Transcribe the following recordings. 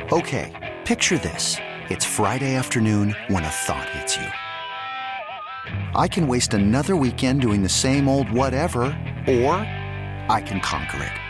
Okay, picture this. It's Friday afternoon when a thought hits you. I can waste another weekend doing the same old whatever, or I can conquer it.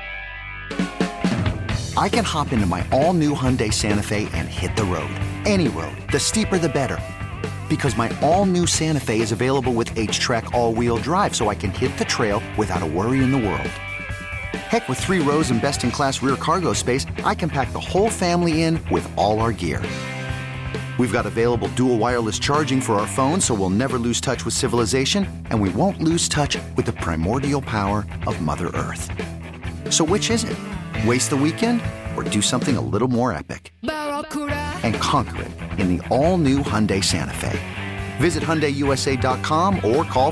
I can hop into my all-new Hyundai Santa Fe and hit the road. Any road. The steeper, the better. Because my all-new Santa Fe is available with H-Track all-wheel drive, so I can hit the trail without a worry in the world. Heck, with 3 rows and best-in-class rear cargo space, I can pack the whole family in with all our gear. We've got available dual wireless charging for our phones, so we'll never lose touch with civilization, and we won't lose touch with the primordial power of Mother Earth. So which is it? Waste the weekend or do something a little more epic? And conquer it in the all-new Hyundai Santa Fe. Visit HyundaiUSA.com or call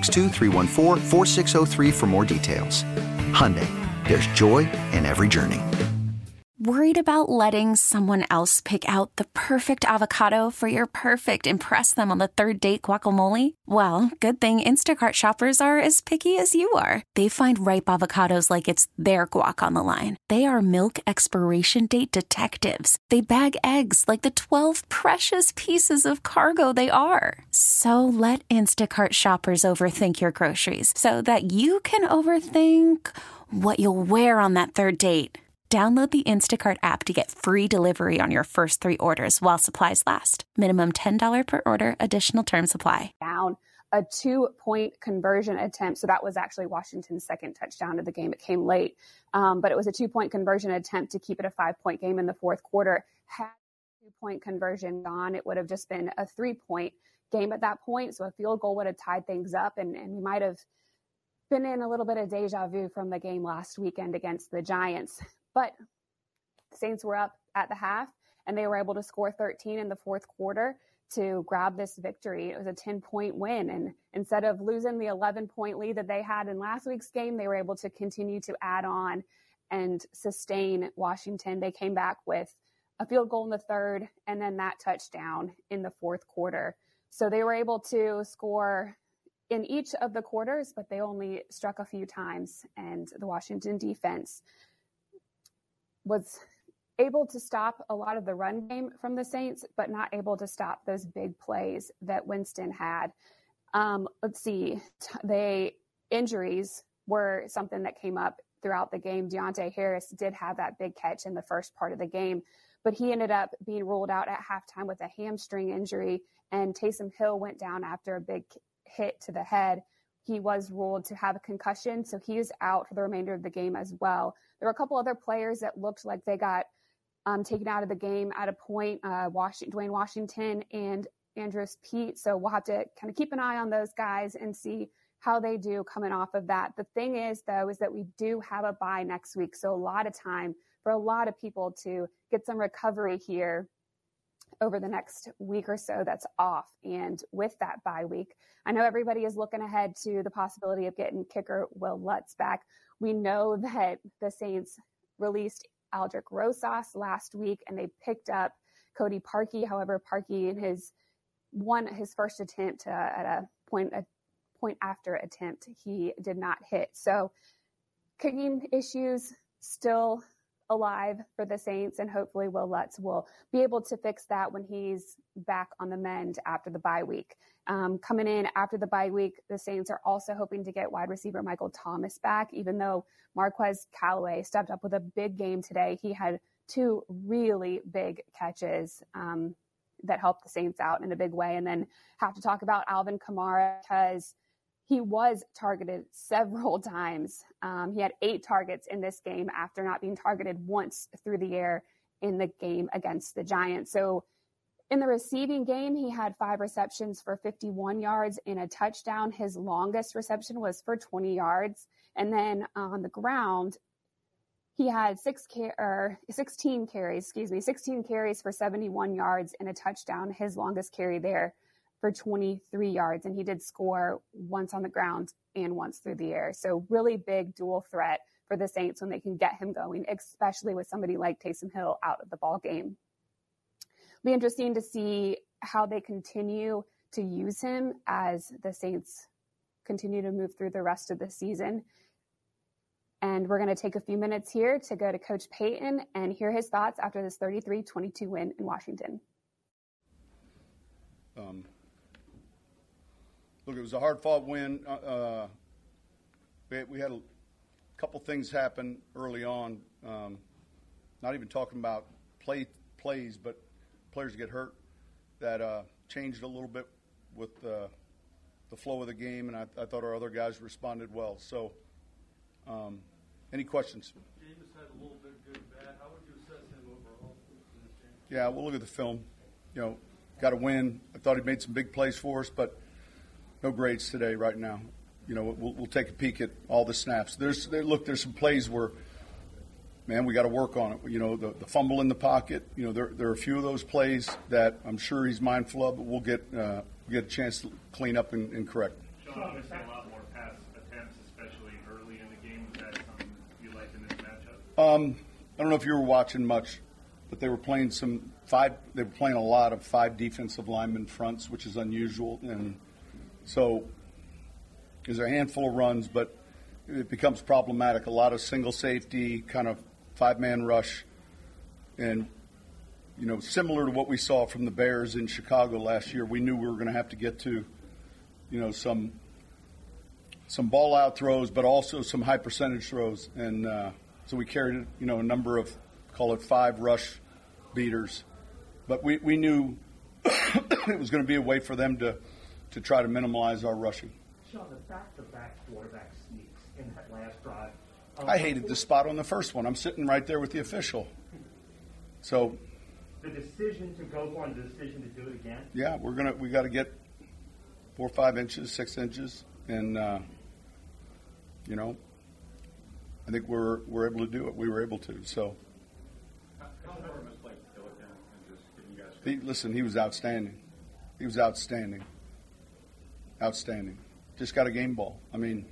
562-314-4603 for more details. Hyundai, there's joy in every journey. Worried about letting someone else pick out the perfect avocado for your perfect impress them on the third date guacamole? Well, good thing Instacart shoppers are as picky as you are. They find ripe avocados like it's their guac on the line. They are milk expiration date detectives. They bag eggs like the 12 precious pieces of cargo they are. So let Instacart shoppers overthink your groceries so that you can overthink what you'll wear on that third date. Download the Instacart app to get free delivery on your first 3 orders while supplies last. Minimum $10 per order. Additional terms apply. Down a 2-point conversion attempt. So that was actually Washington's second touchdown of the game. It came late, but it was a 2-point conversion attempt to keep it a 5-point game in the fourth quarter. Had a 2-point conversion gone, it would have just been a 3-point game at that point. So a field goal would have tied things up, and we might have been in a little bit of deja vu from the game last weekend against the Giants. But the Saints were up at the half, and they were able to score 13 in the fourth quarter to grab this victory. It was a 10-point win, and instead of losing the 11-point lead that they had in last week's game, they were able to continue to add on and sustain Washington. They came back with a field goal in the third, and then that touchdown in the fourth quarter. So they were able to score in each of the quarters, but they only struck a few times, and the Washington defense was able to stop a lot of the run game from the Saints, but not able to stop those big plays that Winston had. Let's see. Injuries were something that came up throughout the game. Deontay Harris did have that big catch in the first part of the game, but he ended up being ruled out at halftime with a hamstring injury, and Taysom Hill went down after a big hit to the head. He was ruled to have a concussion, so he is out for the remainder of the game as well. There were a couple other players that looked like they got taken out of the game at a point, Dwayne Washington and Andrus Peat. So we'll have to kind of keep an eye on those guys and see how they do coming off of that. The thing is, though, is that we do have a bye next week. So a lot of time for a lot of people to get some recovery here over the next week or so that's off. And with that bye week, I know everybody is looking ahead to the possibility of getting kicker Will Lutz back. We know that the Saints released Aldrick Rosas last week, and they picked up Cody Parkey. However, Parkey in his first attempt at a point after attempt, he did not hit. So kicking issues still alive for the Saints, and hopefully Will Lutz will be able to fix that when he's back on the mend after the bye week. Coming in after the bye week, the Saints are also hoping to get wide receiver Michael Thomas back. Even though Marquez Callaway stepped up with a big game today, he had 2 really big catches that helped the Saints out in a big way. And then have to talk about Alvin Kamara, because he was targeted several times. He had 8 targets in this game after not being targeted once through the air in the game against the Giants. So in the receiving game, he had 5 receptions for 51 yards and a touchdown. His longest reception was for 20 yards. And then on the ground, he had 16 carries for 71 yards and a touchdown. His longest carry there for 23 yards. And he did score once on the ground and once through the air. So really big dual threat for the Saints when they can get him going, especially with somebody like Taysom Hill out of the ball game. Be interesting to see how they continue to use him as the Saints continue to move through the rest of the season. And we're going to take a few minutes here to go to Coach Payton and hear his thoughts after this 33-22 win in Washington. Look, it was a hard-fought win. We had a couple things happen early on, not even talking about plays, but players get hurt, that changed a little bit with the flow of the game, and I thought our other guys responded well. So, any questions? Jameis had a little bit good and bad. How would you assess him overall in this game? Yeah, we'll look at the film. Got to win. I thought he made some big plays for us, but no grades today right now. We'll take a peek at all the snaps. There's some plays where, man, we got to work on it. The fumble in the pocket. There are a few of those plays that I'm sure he's mindful of, but we'll get a chance to clean up and correct. Sean, obviously a lot more pass attempts, especially early in the game. Was that something you liked in this matchup? I don't know if you were watching much, but they were playing They were playing a lot of 5 defensive lineman fronts, which is unusual, and so there's a handful of runs, but it becomes problematic. A lot of single safety, kind of 5-man rush, and similar to what we saw from the Bears in Chicago last year. We knew we were going to have to get to, some ball out throws, but also some high percentage throws, and so we carried a number of, call it 5 rush beaters, but we knew it was going to be a way for them to try to minimize our rushing. Sean, the back-to-back quarterback sneaks in that last drive. I hated the spot on the first one. I'm sitting right there with the official. So the decision to go for and the decision to do it again? Yeah, we got to get 4 or 5 inches, 6 inches, and I think we're able to do it. We were able to. So listen, he was outstanding. He was outstanding. Outstanding. Just got a game ball. I mean,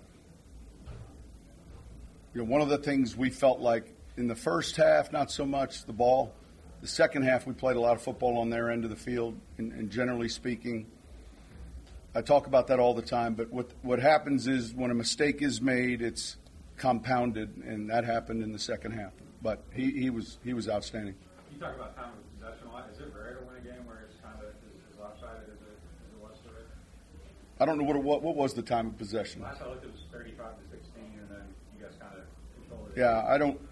one of the things we felt like in the first half, not so much the ball. The second half, we played a lot of football on their end of the field, and generally speaking, I talk about that all the time, but what happens is when a mistake is made, it's compounded, and that happened in the second half. But he was outstanding. You talk about time of possession a lot. Is it rare to win a game where it's kind of as lopsided as it was today? I don't know what was the time of possession. Last I looked, it was 35-16, and then you guys kind of controlled it. Yeah, I don't.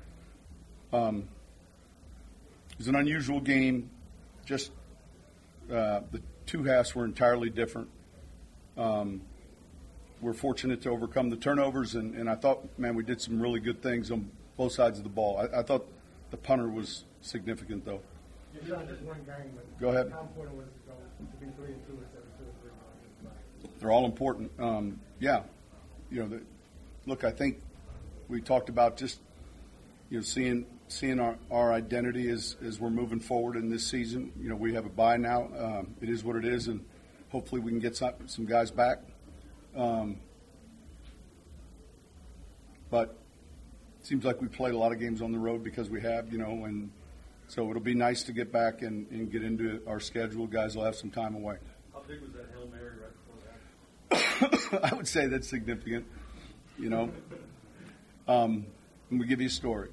It was an unusual game. Just the 2 halves were entirely different. We're fortunate to overcome the turnovers, and I thought, man, we did some really good things on both sides of the ball. I thought the punter was significant, though. You've done just one game, but go ahead. How important was it to be 3-2 instead of 2 or 3? They're all important. Yeah, look, I think we talked about just seeing our identity as we're moving forward in this season. We have a bye now. It is what it is, and hopefully we can get some guys back. But it seems like we played a lot of games on the road because we have, and so it'll be nice to get back and get into our schedule. Guys will have some time away. How big was that Hail Mary right before that? I would say that's significant, Let me give you a story.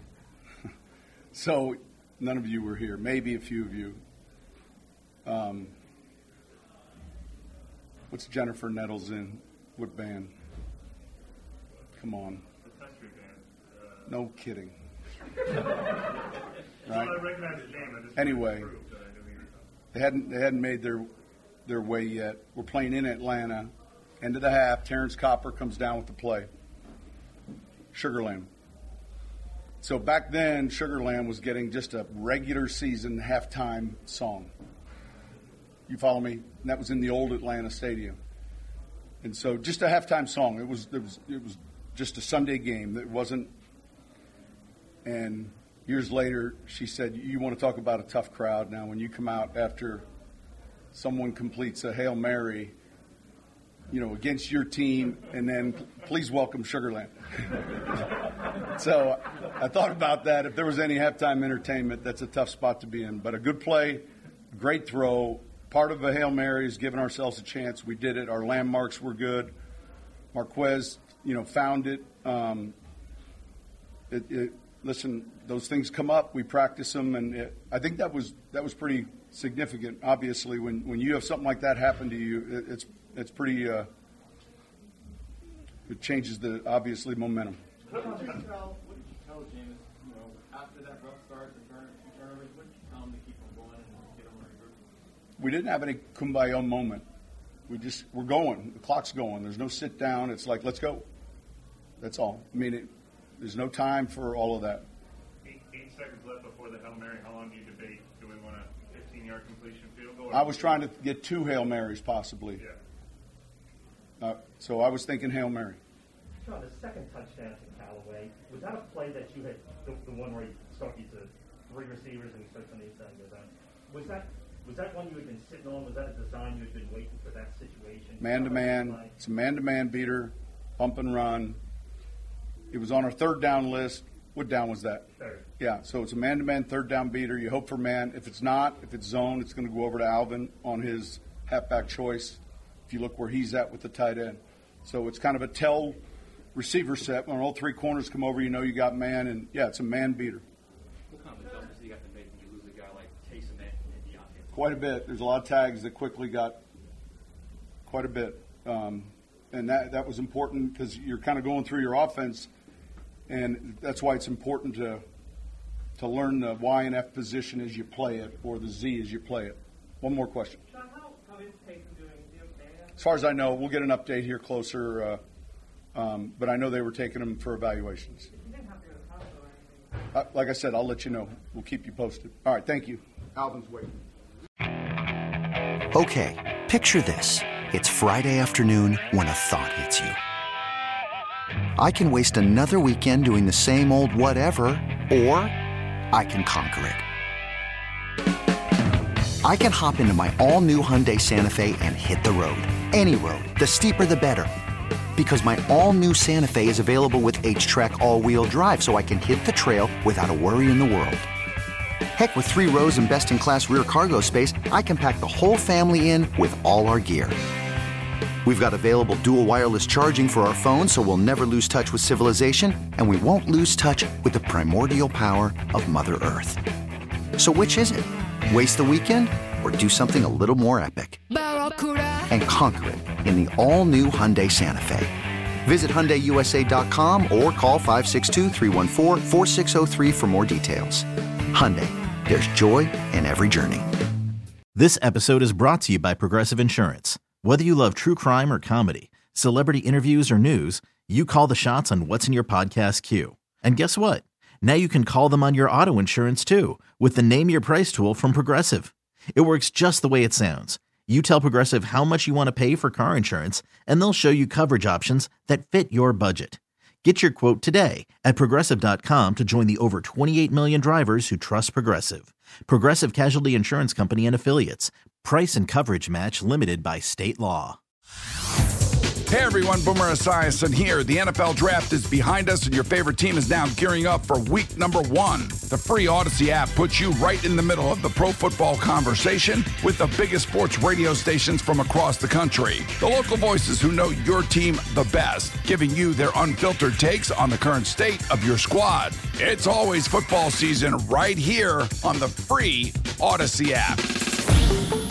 So none of you were here, maybe a few of you. What's Jennifer Nettles in? What band? Come on. The Country Band. No kidding. Right? I recognize the name. Anyway, they hadn't made their way yet. We're playing in Atlanta. End of the half, Terrence Copper comes down with the play. Sugarland. So back then, Sugarland was getting just a regular season halftime song. You follow me? And that was in the old Atlanta Stadium. And so just a halftime song. It was just a Sunday game. It wasn't. And years later, she said, "You want to talk about a tough crowd? Now, when you come out after someone completes a Hail Mary, against your team, and then please welcome Sugarland." So I thought about that. If there was any halftime entertainment, that's a tough spot to be in. But a good play, great throw. Part of a Hail Mary is giving ourselves a chance. We did it. Our landmarks were good. Marquez, found it. Listen, those things come up. We practice them, and I think that was pretty significant. Obviously, when you have something like that happen to you, it's pretty. It changes the obviously momentum. What did you tell Jameis? After that rough start, the turnovers, what did you tell him to keep on going and get him regrouped? We didn't have any kumbaya moment. We're going. The clock's going. There's no sit down. It's like, let's go. That's all. I mean, there's no time for all of that. 8 seconds left before the Hail Mary. How long do you debate? Do we want a 15-yard completion field goal? I was trying to get 2 Hail Marys possibly. Yeah. So I was thinking Hail Mary. Sean, the second touchdown to Callaway, was that a play that you had, the one where you stuck you to 3 receivers and you started on the inside and goes out? Was that one you had been sitting on? Was that a design you had been waiting for that situation? Man-to-man. It's a man-to-man beater, bump and run. It was on our 3rd down list. What down was that? 3rd. Yeah, so it's a man-to-man 3rd down beater. You hope for man. If it's not, if it's zone, it's going to go over to Alvin on his halfback choice. If you look where he's at with the tight end. So it's kind of a tell receiver set. When all 3 corners come over, you got man, and yeah, it's a man beater. What kind of adjustments do you have to make when you lose a guy like Taysom and Deontay? Quite a bit. There's a lot of tags that quickly got quite a bit. And that was important because you're kind of going through your offense, and that's why it's important to learn the Y and F position as you play it, or the Z as you play it. One more question. Sean, how is Taysom doing? Is he okay? As far as I know, we'll get an update here closer, but I know they were taking him for evaluations. You didn't have to go to the hospital or anything. Like I said, I'll let you know. We'll keep you posted. All right, thank you. Alvin's waiting. Okay, picture this. It's Friday afternoon when a thought hits you. I can waste another weekend doing the same old whatever, or I can conquer it. I can hop into my all-new Hyundai Santa Fe and hit the road. Any road. The steeper, the better. Because my all-new Santa Fe is available with H-Track all-wheel drive, so I can hit the trail without a worry in the world. Heck, with 3 rows and best-in-class rear cargo space, I can pack the whole family in with all our gear. We've got available dual wireless charging for our phones, so we'll never lose touch with civilization, and we won't lose touch with the primordial power of Mother Earth. So which is it? Waste the weekend or do something a little more epic? And conquer it in the all-new Hyundai Santa Fe. Visit HyundaiUSA.com or call 562-314-4603 for more details. Hyundai, there's joy in every journey. This episode is brought to you by Progressive Insurance. Whether you love true crime or comedy, celebrity interviews or news, you call the shots on what's in your podcast queue. And guess what? Now you can call them on your auto insurance too with the Name Your Price tool from Progressive. It works just the way it sounds. You tell Progressive how much you want to pay for car insurance, and they'll show you coverage options that fit your budget. Get your quote today at Progressive.com to join the over 28 million drivers who trust Progressive. Progressive Casualty Insurance Company and Affiliates. Price and coverage match limited by state law. Hey everyone, Boomer Esiason here. The NFL Draft is behind us and your favorite team is now gearing up for week number 1. The free Odyssey app puts you right in the middle of the pro football conversation with the biggest sports radio stations from across the country. The local voices who know your team the best, giving you their unfiltered takes on the current state of your squad. It's always football season right here on the free Odyssey app.